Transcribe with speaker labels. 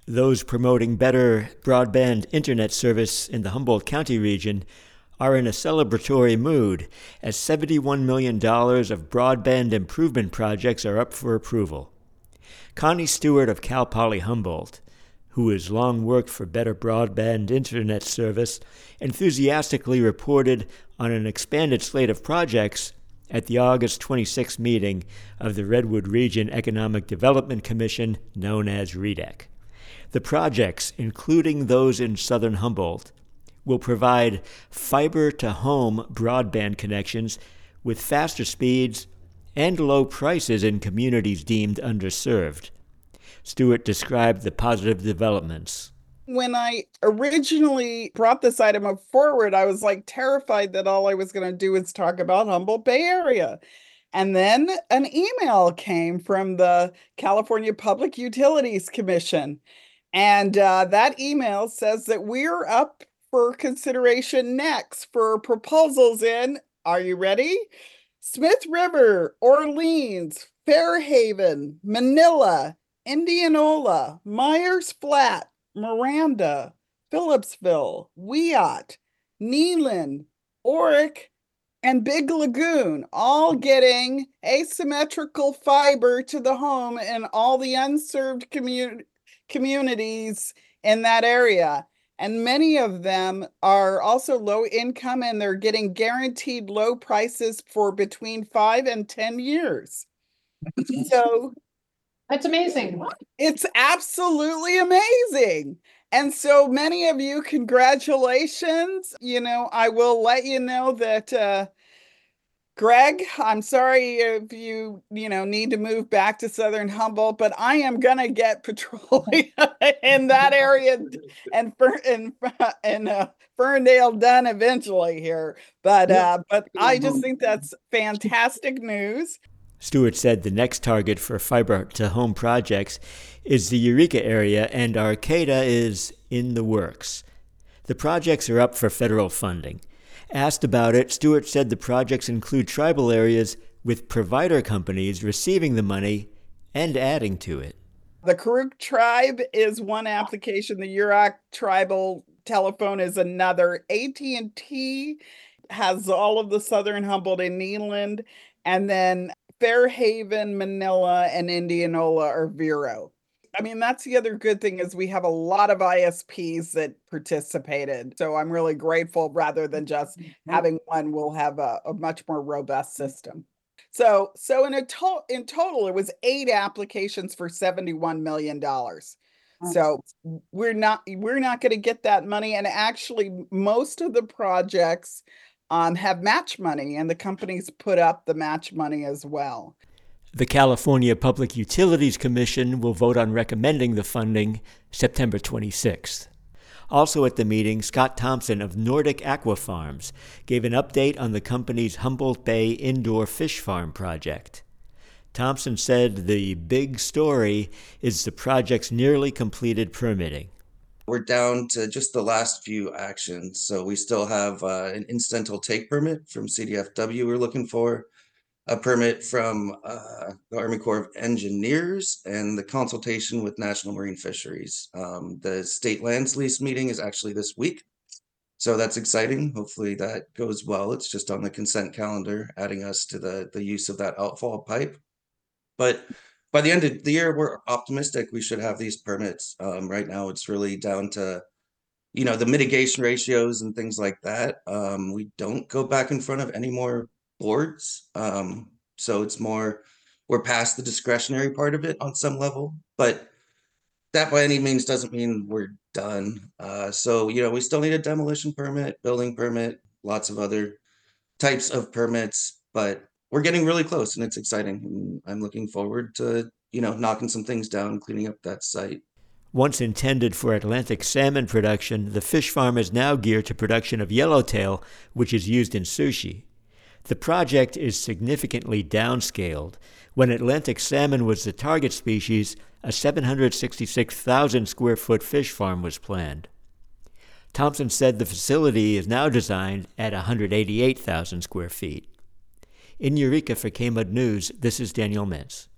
Speaker 1: Those promoting better broadband internet service in the Humboldt County region are in a celebratory mood as $71 million of broadband improvement projects are up for approval. Connie Stewart of Cal Poly Humboldt, who has long worked for better broadband internet service, enthusiastically reported on an expanded slate of projects at the August 26 meeting of the Redwood Region Economic Development Commission, known as REDEC. The projects, including those in southern Humboldt, will provide fiber-to-home broadband connections with faster speeds and low prices in communities deemed underserved. Stewart described the positive developments.
Speaker 2: When I originally brought this item up forward, I was terrified that all I was going to do was talk about Humboldt Bay Area. And then an email came from the California Public Utilities Commission. And that email says that we're up for consideration next for proposals in, are you ready? Smith River, Orleans, Fairhaven, Manila, Indianola, Myers Flat, Miranda, Phillipsville, Wyatt, Neyland, Oric, and Big Lagoon, all getting asymmetrical fiber to the home in all the unserved communities in that area. And many of them are also low income, and they're getting guaranteed low prices for between 5 and 10 years. So
Speaker 3: that's amazing.
Speaker 2: It's absolutely amazing. And so many of you, congratulations. I will let you know that Greg, I'm sorry if you need to move back to Southern Humboldt, but I am going to get petroleum in that area and Ferndale done eventually here. But I just think that's fantastic news.
Speaker 1: Stewart said the next target for fiber-to-home projects is the Eureka area, and Arcata is in the works. The projects are up for federal funding. Asked about it, Stewart said the projects include tribal areas with provider companies receiving the money and adding to it.
Speaker 2: The Karuk tribe is one application. The Yurok tribal telephone is another. AT&T has all of the southern Humboldt and Neyland, and then Fairhaven, Manila, and Indianola are Vero. I mean, that's the other good thing is we have a lot of ISPs that participated. So I'm really grateful rather than just having one, we'll have a much more robust system. So in total, it was 8 applications for $71 million. So we're not going to get that money. And actually, most of the projects have match money, and the companies put up the match money as well.
Speaker 1: The California Public Utilities Commission will vote on recommending the funding September 26th. Also at the meeting, Scott Thompson of Nordic Aqua Farms gave an update on the company's Humboldt Bay Indoor Fish Farm project. Thompson said the big story is the project's nearly completed permitting.
Speaker 4: We're down to just the last few actions. So we still have an incidental take permit from CDFW we're looking for, a permit from the Army Corps of Engineers, and the consultation with National Marine Fisheries. The state lands lease meeting is actually this week, so that's exciting. Hopefully that goes well. It's just on the consent calendar, adding us to the use of that outfall pipe. But by the end of the year, we're optimistic we should have these permits. Right now, it's really down to the mitigation ratios and things like that. We don't go back in front of any more boards. So it's more, we're past the discretionary part of it on some level, but that by any means doesn't mean we're done. So, we still need a demolition permit, building permit, lots of other types of permits, but we're getting really close and it's exciting. I'm looking forward to, knocking some things down and cleaning up that site.
Speaker 1: Once intended for Atlantic salmon production, the fish farm is now geared to production of yellowtail, which is used in sushi. The project is significantly downscaled. When Atlantic salmon was the target species, a 766,000 square foot fish farm was planned. Thompson said the facility is now designed at 188,000 square feet. In Eureka for KMUD News, this is Daniel Mintz.